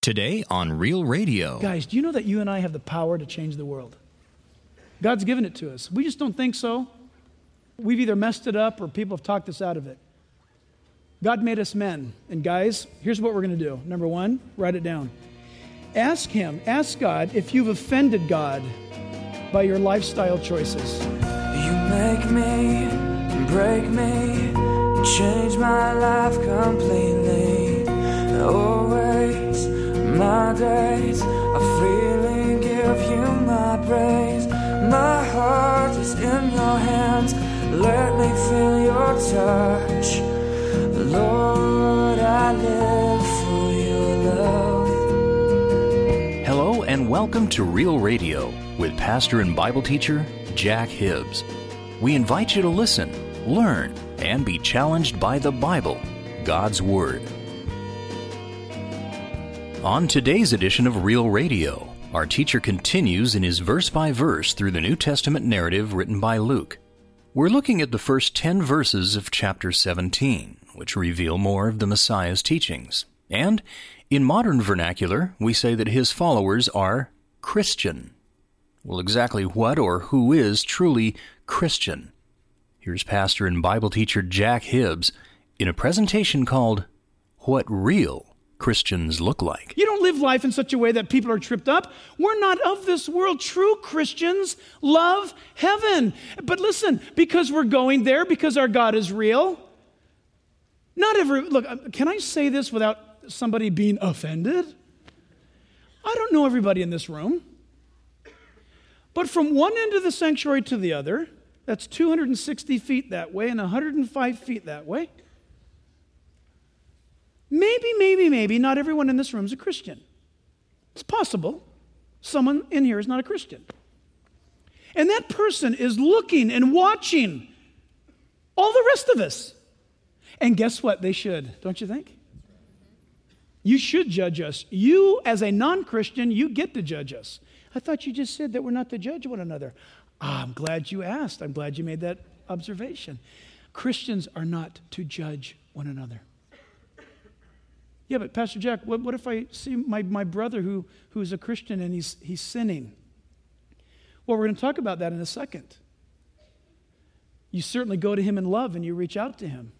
Today on Real Radio. Guys, do you know that you and I have the power to change the world? God's given it to us. We just don't think so. We've either messed it up or people have talked us out of it. God made us men. And guys, here's what we're going to do. Number one, write it down. Ask God if you've offended God by your lifestyle choices. You make me, break me, change my life completely. Always, my days are freely give you my praise. My heart is in your hands. Let me feel your touch. Lord, I live for your love. Hello and welcome to Real Radio with pastor and Bible teacher Jack Hibbs. We invite you to listen, learn, and be challenged by the Bible, God's Word. On today's edition of Real Radio, our teacher continues in his verse-by-verse through the New Testament narrative written by Luke. We're looking at the first 10 verses of chapter 17, which reveal more of the Messiah's teachings. And, in modern vernacular, we say that his followers are Christian. Well, exactly what or who is truly Christian? Here's pastor and Bible teacher Jack Hibbs in a presentation called What Real Christians Look Like. You don't live life in such a way that people are tripped up. We're not of this world. True Christians love heaven. But listen, because we're going there, because our God is real, look, can I say this without somebody being offended? I don't know everybody in this room. But from one end of the sanctuary to the other, that's 260 feet that way and 105 feet that way. Maybe not everyone in this room is a Christian. It's possible someone in here is not a Christian. And that person is looking and watching all the rest of us. And guess what? They should, don't you think? You should judge us. You, as a non-Christian, you get to judge us. I thought you just said that we're not to judge one another. I'm glad you asked. I'm glad you made that observation. Christians are not to judge one another. Yeah, but Pastor Jack, what if I see my brother who's a Christian and he's sinning? Well, we're going to talk about that in a second. You certainly go to him in love and you reach out to him.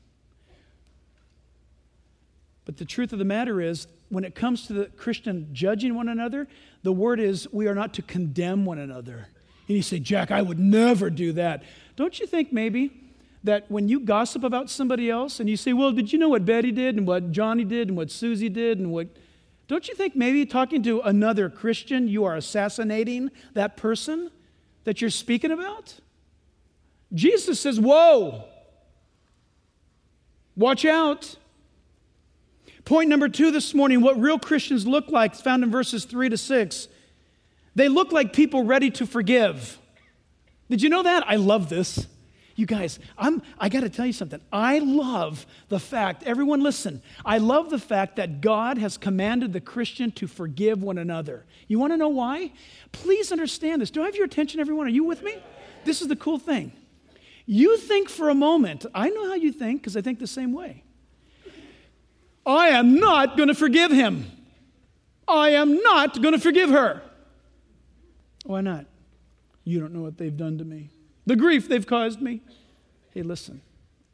But the truth of the matter is, when it comes to the Christian judging one another, the word is we are not to condemn one another. And you say, Jack, I would never do that. Don't you think maybe that when you gossip about somebody else and you say, well, did you know what Betty did and what Johnny did and what Susie did and what... Don't you think maybe talking to another Christian, you are assassinating that person that you're speaking about? Jesus says, whoa, watch out. Point number 2 this morning, what real Christians look like, is found in verses 3-6. They look like people ready to forgive. Did you know that? I love this. You guys, I got to tell you something. I love the fact, everyone listen, I love the fact that God has commanded the Christian to forgive one another. You want to know why? Please understand this. Do I have your attention, everyone? Are you with me? This is the cool thing. You think for a moment, I know how you think because I think the same way. I am not going to forgive him. I am not going to forgive her. Why not? You don't know what they've done to me. The grief they've caused me. Hey, listen.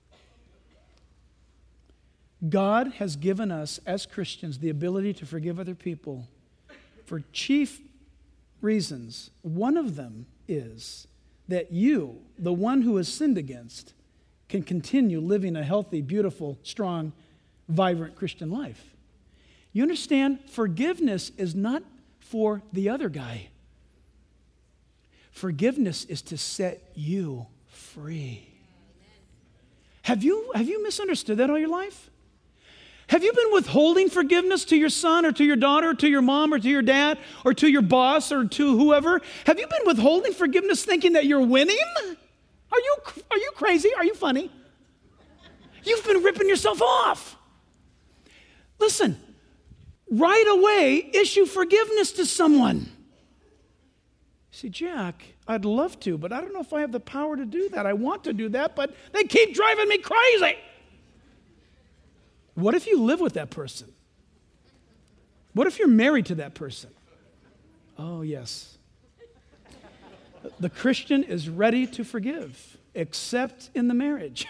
God has given us as Christians the ability to forgive other people for chief reasons. One of them is that you, the one who is sinned against, can continue living a healthy, beautiful, strong, vibrant Christian life. You understand? Forgiveness is not for the other guy. Forgiveness is to set you free. Have you misunderstood that all your life? Have you been withholding forgiveness to your son or to your daughter or to your mom or to your dad or to your boss or to whoever? Have you been withholding forgiveness thinking that you're winning? Are you crazy? Are you funny? You've been ripping yourself off. Listen, right away, issue forgiveness to someone. See, Jack, I'd love to, but I don't know if I have the power to do that. I want to do that, but they keep driving me crazy. What if you live with that person? What if you're married to that person? Oh, yes. The Christian is ready to forgive, except in the marriage.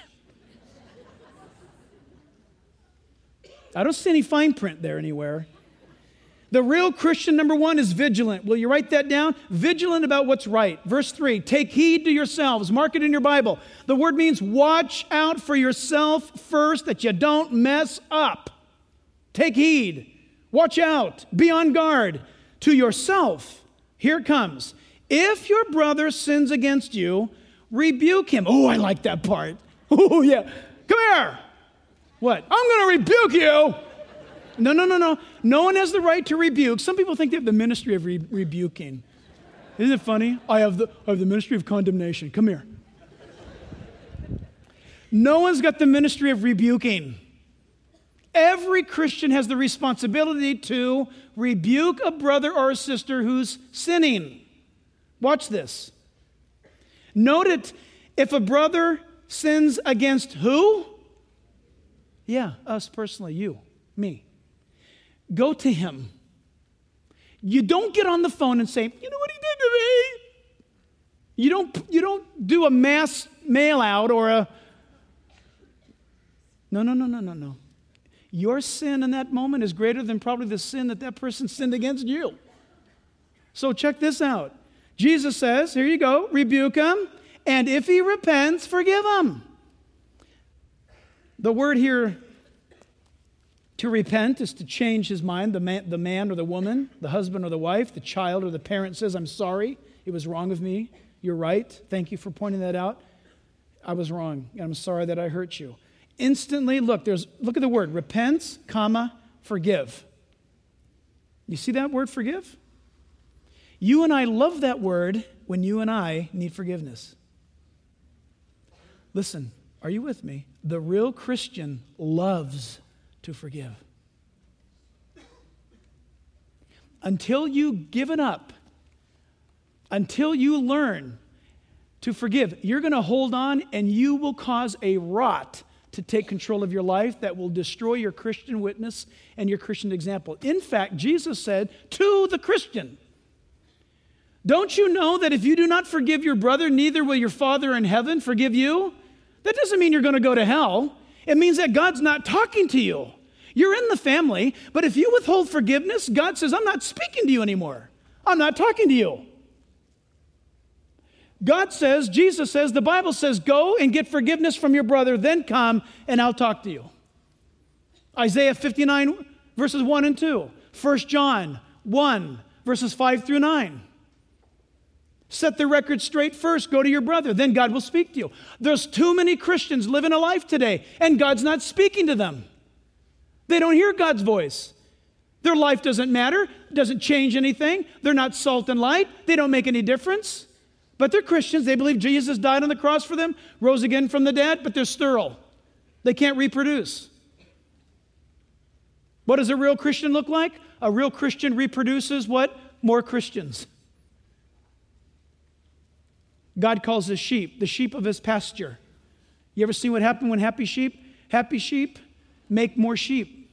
I don't see any fine print there anywhere. The real Christian, number one, is vigilant. Will you write that down? Vigilant about what's right. Verse 3, take heed to yourselves. Mark it in your Bible. The word means watch out for yourself first that you don't mess up. Take heed. Watch out. Be on guard. To yourself. Here it comes. If your brother sins against you, rebuke him. Oh, I like that part. Oh, yeah. Come here. What? I'm going to rebuke you. No. No one has the right to rebuke. Some people think they have the ministry of rebuking. Isn't it funny? I have the ministry of condemnation. Come here. No one's got the ministry of rebuking. Every Christian has the responsibility to rebuke a brother or a sister who's sinning. Watch this. Note it, if a brother sins against who? Yeah, us personally, you, me. Go to him. You don't get on the phone and say, you know what he did to me? You don't do a mass mail out or a... No. Your sin in that moment is greater than probably the sin that person sinned against you. So check this out. Jesus says, here you go, rebuke him, and if he repents, forgive him. The word here, to repent, is to change his mind. The man or the woman, the husband or the wife, the child or the parent says, I'm sorry, it was wrong of me. You're right. Thank you for pointing that out. I was wrong, and I'm sorry that I hurt you. Instantly, look at the word, repent, forgive. You see that word, forgive? You and I love that word when you and I need forgiveness. Listen, are you with me? The real Christian loves to forgive. Until you give it up, until you learn to forgive, you're going to hold on and you will cause a rot to take control of your life that will destroy your Christian witness and your Christian example. In fact, Jesus said to the Christian, don't you know that if you do not forgive your brother, neither will your Father in heaven forgive you? That doesn't mean you're going to go to hell. It means that God's not talking to you. You're in the family, but if you withhold forgiveness, God says, I'm not speaking to you anymore. I'm not talking to you. God says, Jesus says, the Bible says, go and get forgiveness from your brother, then come and I'll talk to you. Isaiah 59, verses 1 and 2. 1 John 1, verses 5 through 9. Set the record straight first. Go to your brother. Then God will speak to you. There's too many Christians living a life today, and God's not speaking to them. They don't hear God's voice. Their life doesn't matter, doesn't change anything. They're not salt and light. They don't make any difference. But they're Christians. They believe Jesus died on the cross for them, rose again from the dead, but they're sterile. They can't reproduce. What does a real Christian look like? A real Christian reproduces what? More Christians. God calls us sheep, the sheep of his pasture. You ever seen what happened when happy sheep make more sheep?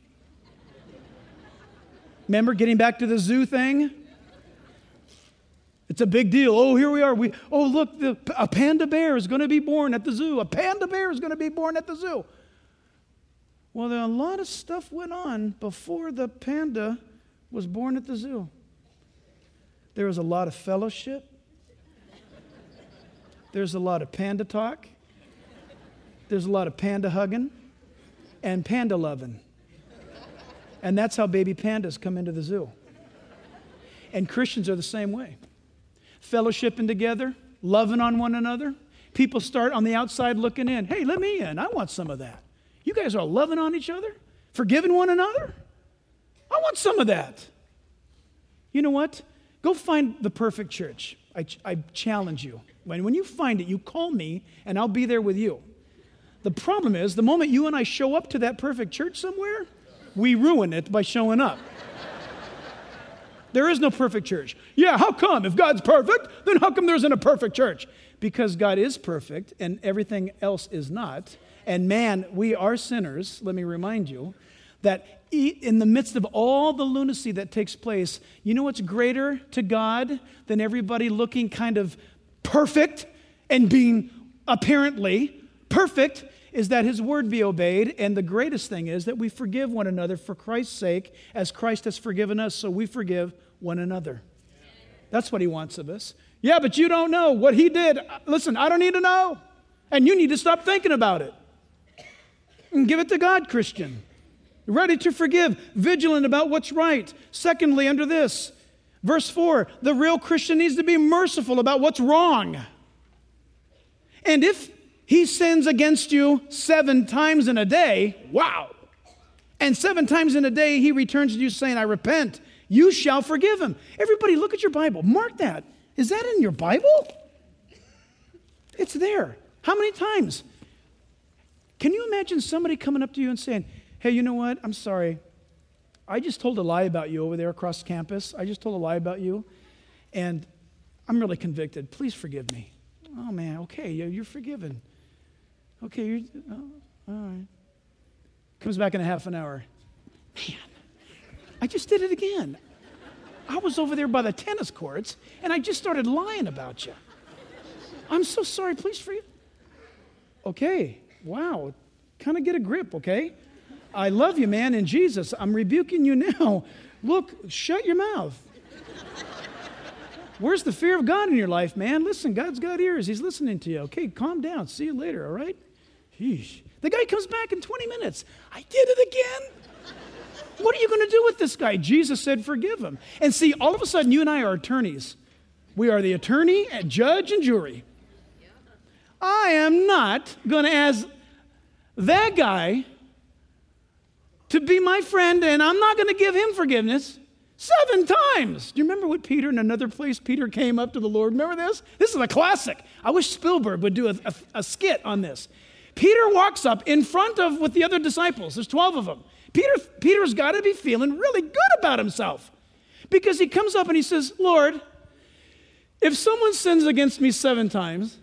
Remember getting back to the zoo thing? It's a big deal. Oh, here we are. Look, a panda bear is going to be born at the zoo. A panda bear is going to be born at the zoo. Well, a lot of stuff went on before the panda was born at the zoo. There was a lot of fellowship. There's a lot of panda talk. There's a lot of panda hugging and panda loving. And that's how baby pandas come into the zoo. And Christians are the same way. Fellowshipping together, loving on one another. People start on the outside looking in. Hey, let me in. I want some of that. You guys are loving on each other, forgiving one another. I want some of that. You know what? Go find the perfect church. I challenge you. When you find it, you call me and I'll be there with you. The problem is, the moment you and I show up to that perfect church somewhere, we ruin it by showing up. There is no perfect church. Yeah, how come? If God's perfect, then how come there isn't a perfect church? Because God is perfect and everything else is not. And man, we are sinners, let me remind you. that in the midst of all the lunacy that takes place, you know what's greater to God than everybody looking kind of perfect and being apparently perfect is that his word be obeyed. And the greatest thing is that we forgive one another for Christ's sake, as Christ has forgiven us, so we forgive one another. That's what he wants of us. Yeah, but you don't know what he did. Listen, I don't need to know. And you need to stop thinking about it. And give it to God, Christian. Ready to forgive, vigilant about what's right. Secondly, under this, verse 4, the real Christian needs to be merciful about what's wrong. And if he sins against you 7 times in a day, wow, and 7 times in a day he returns to you saying, I repent, you shall forgive him. Everybody, look at your Bible. Mark that. Is that in your Bible? It's there. How many times? Can you imagine somebody coming up to you and saying, hey, you know what? I'm sorry. I just told a lie about you over there across campus. I just told a lie about you, and I'm really convicted. Please forgive me. Oh, man, okay, you're forgiven. Okay, all right. Comes back in a half an hour. Man, I just did it again. I was over there by the tennis courts, and I just started lying about you. I'm so sorry. Please forgive. Okay, wow. Kind of get a grip, okay? I love you, man, in Jesus. I'm rebuking you now. Look, shut your mouth. Where's the fear of God in your life, man? Listen, God's got ears. He's listening to you. Okay, calm down. See you later, all right? Sheesh. The guy comes back in 20 minutes. I did it again. What are you going to do with this guy? Jesus said, forgive him. And see, all of a sudden, you and I are attorneys. We are the attorney, and judge, and jury. I am not going to ask that guy to be my friend, and I'm not going to give him forgiveness 7 times. Do you remember what Peter, in another place, Peter came up to the Lord? Remember this? This is a classic. I wish Spielberg would do a skit on this. Peter walks up in front of with the other disciples. There's 12 of them. Peter's got to be feeling really good about himself because he comes up and he says, Lord, if someone sins against me 7 times,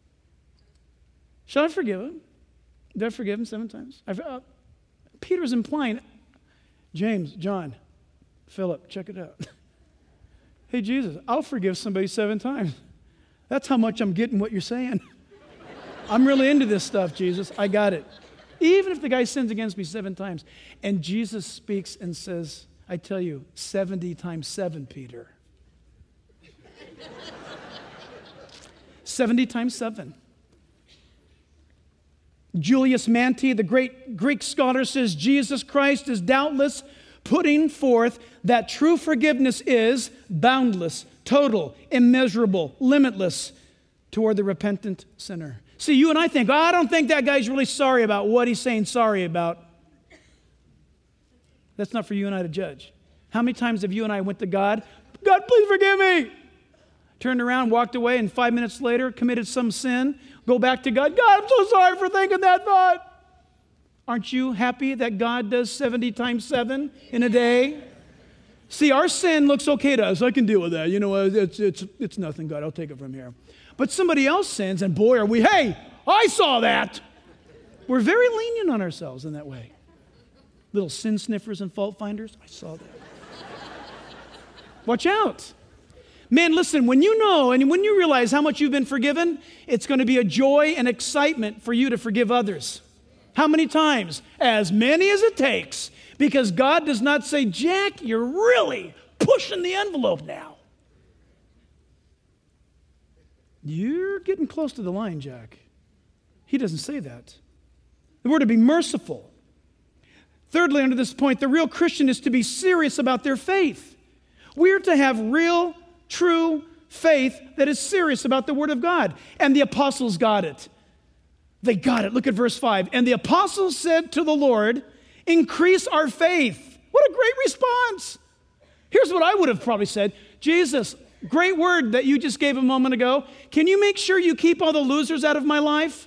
shall I forgive him? Did I forgive him 7 times? Peter's implying, James, John, Philip, check it out. Hey, Jesus, I'll forgive somebody 7 times. That's how much I'm getting what you're saying. I'm really into this stuff, Jesus. I got it. Even if the guy sins against me 7 times. And Jesus speaks and says, I tell you, 70 times 7, Peter. 70 times 7. Julius Manti, the great Greek scholar, says Jesus Christ is doubtless putting forth that true forgiveness is boundless, total, immeasurable, limitless toward the repentant sinner. See, you and I think, I don't think that guy's really sorry about what he's saying sorry about. That's not for you and I to judge. How many times have you and I went to God, God, please forgive me. Turned around, walked away, and 5 minutes later committed some sin, go back to God, God, I'm so sorry for thinking that thought. Aren't you happy that God does 70 times 7 in a day? See, our sin looks okay to us. I can deal with that. You know, it's nothing, God. I'll take it from here. But somebody else sins, and boy, are we, hey, I saw that. We're very lenient on ourselves in that way. Little sin sniffers and fault finders. I saw that. Watch out. Man, listen, when you know and when you realize how much you've been forgiven, it's going to be a joy and excitement for you to forgive others. How many times? As many as it takes. Because God does not say, Jack, you're really pushing the envelope now. You're getting close to the line, Jack. He doesn't say that. We're to be merciful. Thirdly, under this point, the real Christian is to be serious about their faith. We're to have real, true faith that is serious about the Word of God. And the apostles got it. They got it. Look at verse 5. And the apostles said to the Lord, increase our faith. What a great response. Here's what I would have probably said. Jesus, great word that you just gave a moment ago. Can you make sure you keep all the losers out of my life?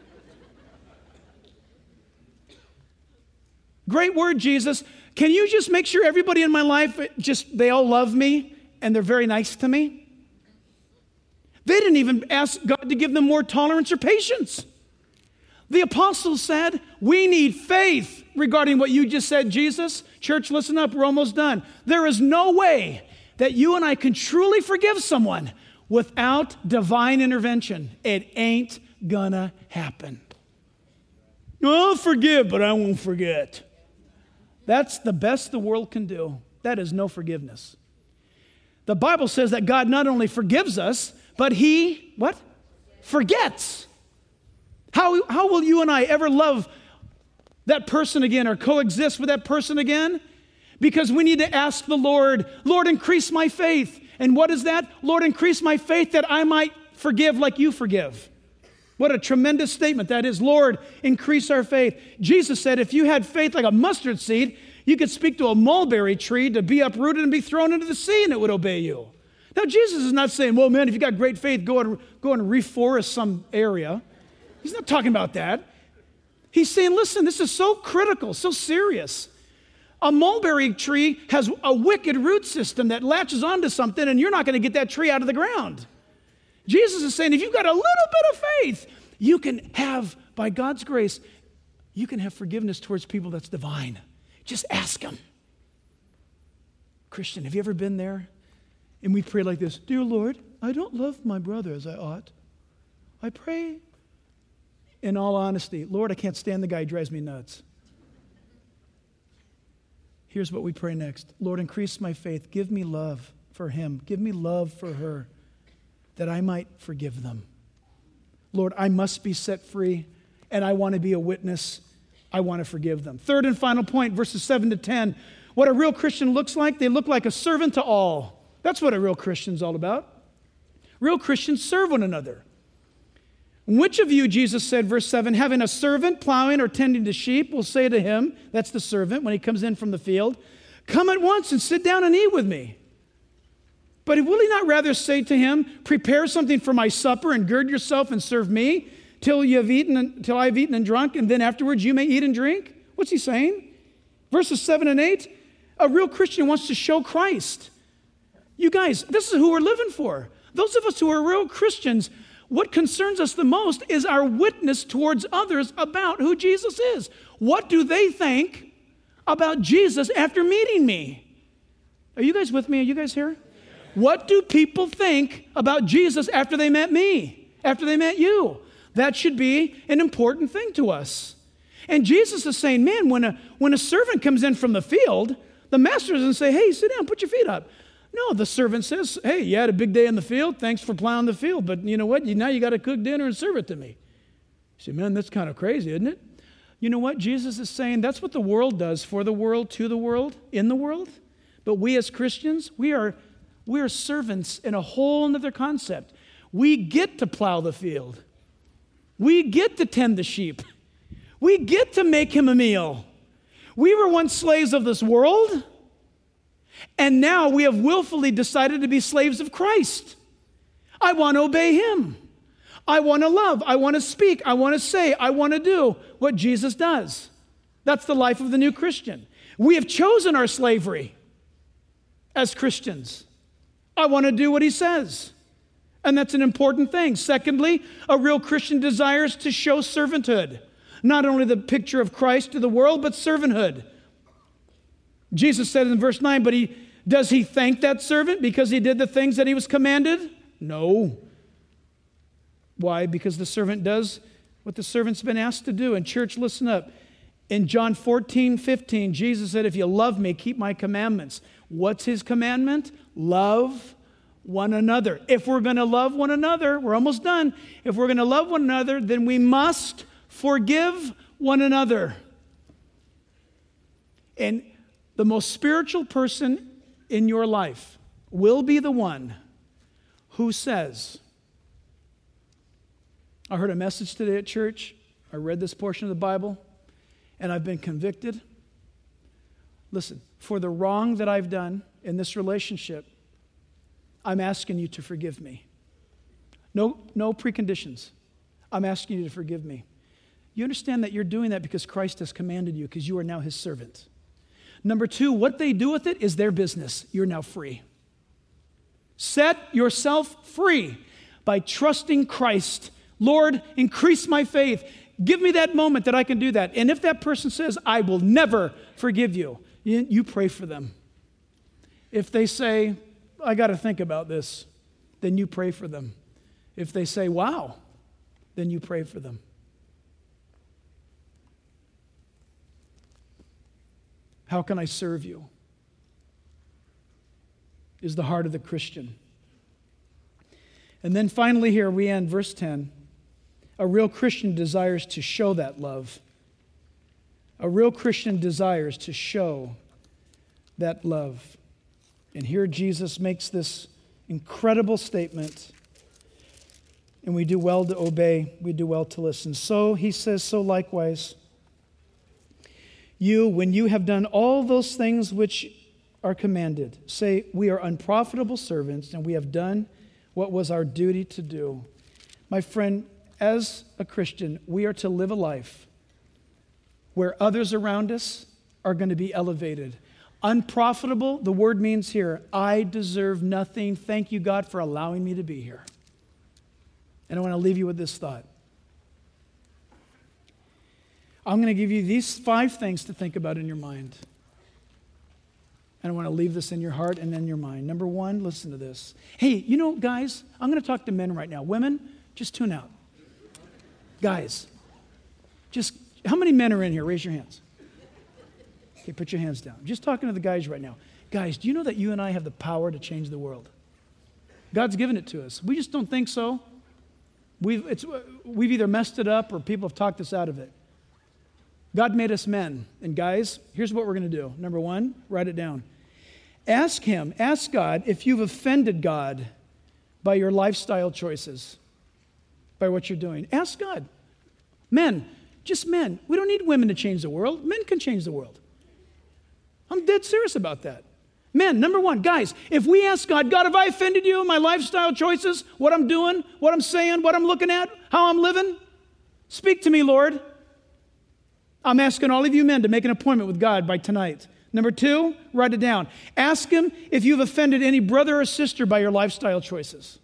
Great word, Jesus. Can you just make sure everybody in my life, they all love me and they're very nice to me? They didn't even ask God to give them more tolerance or patience. The apostles said, we need faith regarding what you just said, Jesus. Church, listen up. We're almost done. There is no way that you and I can truly forgive someone without divine intervention. It ain't gonna happen. I'll forgive, but I won't forget. That's the best the world can do. That is no forgiveness. The Bible says that God not only forgives us, but He, what? Forgets. How will you and I ever love that person again or coexist with that person again? Because we need to ask the Lord, Lord, increase my faith. And what is that? Lord, increase my faith that I might forgive like you forgive. What a tremendous statement that is. Lord, increase our faith. Jesus said if you had faith like a mustard seed, you could speak to a mulberry tree to be uprooted and be thrown into the sea and it would obey you. Now, Jesus is not saying, well, man, if you got great faith, go and reforest some area. He's not talking about that. He's saying, listen, this is so critical, so serious. A mulberry tree has a wicked root system that latches onto something, and you're not going to get that tree out of the ground. Jesus is saying, if you've got a little bit of faith, you can have, by God's grace, you can have forgiveness towards people that's divine. Just ask Him. Christian, have you ever been there? And we pray like this, dear Lord, I don't love my brother as I ought. I pray in all honesty, Lord, I can't stand the guy, he drives me nuts. Here's what we pray next. Lord, increase my faith. Give me love for him. Give me love for her, that I might forgive them. Lord, I must be set free, and I want to be a witness. I want to forgive them. Third and final point, verses 7 to 10. What a real Christian looks like, they look like a servant to all. That's what a real Christian's all about. Real Christians serve one another. Which of you, Jesus said, verse 7, having a servant plowing or tending to sheep, will say to him, that's the servant, when he comes in from the field, come at once and sit down and eat with me. But will he not rather say to him, prepare something for my supper and gird yourself and serve me till I've eaten and drunk, and then afterwards you may eat and drink? What's he saying? Verses 7 and 8, a real Christian wants to show Christ. You guys, this is who we're living for. Those of us who are real Christians, what concerns us the most is our witness towards others about who Jesus is. What do they think about Jesus after meeting me? Are you guys with me? Are you guys here? What do people think about Jesus after they met me, after they met you? That should be an important thing to us. And Jesus is saying, man, when a servant comes in from the field, the master doesn't say, hey, sit down, put your feet up. No, the servant says, hey, you had a big day in the field. Thanks for plowing the field. But you know what? Now you got to cook dinner and serve it to me. You say, man, that's kind of crazy, isn't it? You know what? Jesus is saying that's what the world does for the world, to the world, in the world. But we as Christians, we are servants in a whole other concept. We get to plow the field. We get to tend the sheep. We get to make him a meal. We were once slaves of this world, and now we have willfully decided to be slaves of Christ. I want to obey him. I want to love. I want to speak. I want to say. I want to do what Jesus does. That's the life of the new Christian. We have chosen our slavery as Christians. I want to do what he says. And that's an important thing. Secondly, a real Christian desires to show servanthood. Not only the picture of Christ to the world, but servanthood. Jesus said in verse 9, does he thank that servant because he did the things that he was commanded? No. Why? Because the servant does what the servant's been asked to do. And church, listen up. In John 14:15, Jesus said, if you love me, keep my commandments. What's his commandment? Love one another. If we're going to love one another, we're almost done. If we're going to love one another, then we must forgive one another. And the most spiritual person in your life will be the one who says, I heard a message today at church. I read this portion of the Bible, and I've been convicted. Listen, for the wrong that I've done in this relationship, I'm asking you to forgive me. No preconditions. I'm asking you to forgive me. You understand that you're doing that because Christ has commanded you, because you are now his servant. Number two, what they do with it is their business. You're now free. Set yourself free by trusting Christ. Lord, increase my faith. Give me that moment that I can do that. And if that person says, I will never forgive you, you pray for them. If they say, I got to think about this, then you pray for them. If they say, wow, then you pray for them. How can I serve you? Is the heart of the Christian. And then finally here we end, verse 10. A real Christian desires to show that love. A real Christian desires to show that love. And here Jesus makes this incredible statement. And we do well to obey. We do well to listen. So he says, so likewise, you, when you have done all those things which are commanded, say, we are unprofitable servants and we have done what was our duty to do. My friend, as a Christian, we are to live a life where others around us are going to be elevated. Unprofitable, the word means here, I deserve nothing. Thank you, God, for allowing me to be here. And I want to leave you with this thought. I'm going to give you these 5 things to think about in your mind. And I want to leave this in your heart and in your mind. Number 1, listen to this. Hey, you know, guys, I'm going to talk to men right now. Women, just tune out. Guys, how many men are in here? Raise your hands. Okay, put your hands down. Just talking to the guys right now. Guys, do you know that you and I have the power to change the world? God's given it to us. We just don't think so. We've either messed it up or people have talked us out of it. God made us men. And guys, here's what we're going to do. Number 1, write it down. Ask God if you've offended God by your lifestyle choices, by what you're doing. Ask God. Men, just men. We don't need women to change the world. Men can change the world. I'm dead serious about that. Men, number 1, guys, if we ask God, God, have I offended you in my lifestyle choices, what I'm doing, what I'm saying, what I'm looking at, how I'm living? Speak to me, Lord. I'm asking all of you men to make an appointment with God by tonight. Number 2, write it down. Ask him if you've offended any brother or sister by your lifestyle choices.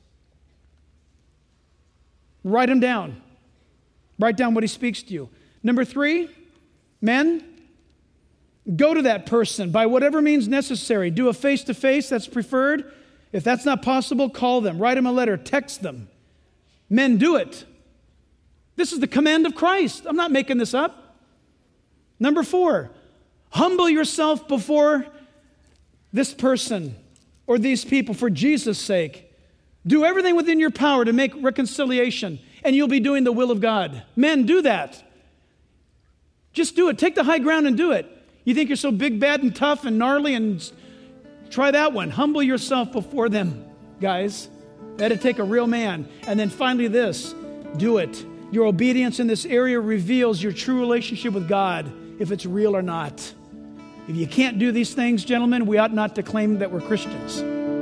Write him down. Write down what he speaks to you. Number 3, men, go to that person by whatever means necessary. Do a face-to-face, that's preferred. If that's not possible, call them. Write them a letter. Text them. Men, do it. This is the command of Christ. I'm not making this up. Number 4, humble yourself before this person or these people for Jesus' sake. Do everything within your power to make reconciliation, and you'll be doing the will of God. Men, do that. Just do it. Take the high ground and do it. You think you're so big, bad, and tough and gnarly, and try that one. Humble yourself before them, guys. That'd take a real man. And then finally this, do it. Your obedience in this area reveals your true relationship with God, if it's real or not. If you can't do these things, gentlemen, we ought not to claim that we're Christians.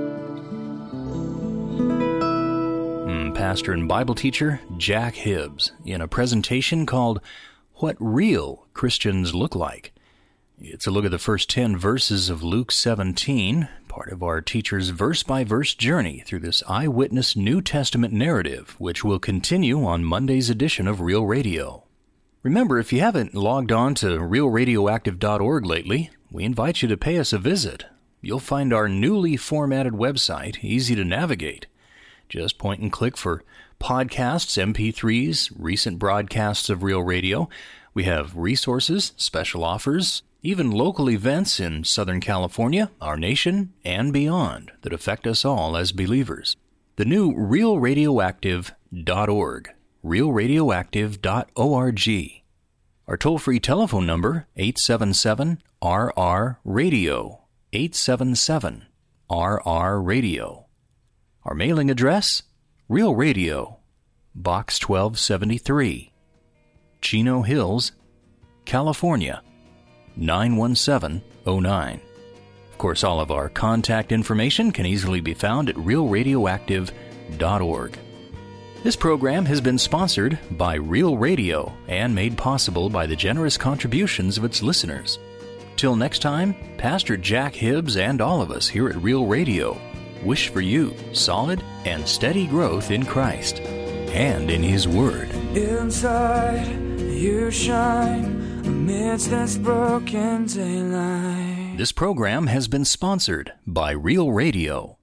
Pastor and Bible teacher Jack Hibbs in a presentation called What Real Christians Look Like. It's a look at the first 10 verses of Luke 17, part of our teacher's verse-by-verse journey through this eyewitness New Testament narrative, which will continue on Monday's edition of Real Radio. Remember, if you haven't logged on to realradioactive.org lately, we invite you to pay us a visit. You'll find our newly formatted website easy to navigate. Just point and click for podcasts, MP3s, recent broadcasts of Real Radio. We have resources, special offers, even local events in Southern California, our nation, and beyond that affect us all as believers. The new realradioactive.org. realradioactive.org. Our toll-free telephone number, 877-RR-RADIO, 877-RR-RADIO. Our mailing address, Real Radio, Box 1273, Chino Hills, California, 91709. Of course, all of our contact information can easily be found at realradioactive.org. This program has been sponsored by Real Radio and made possible by the generous contributions of its listeners. Till next time, Pastor Jack Hibbs and all of us here at Real Radio wish for you solid and steady growth in Christ and in His Word. Inside You shine amidst this broken daylight. This program has been sponsored by Real Radio.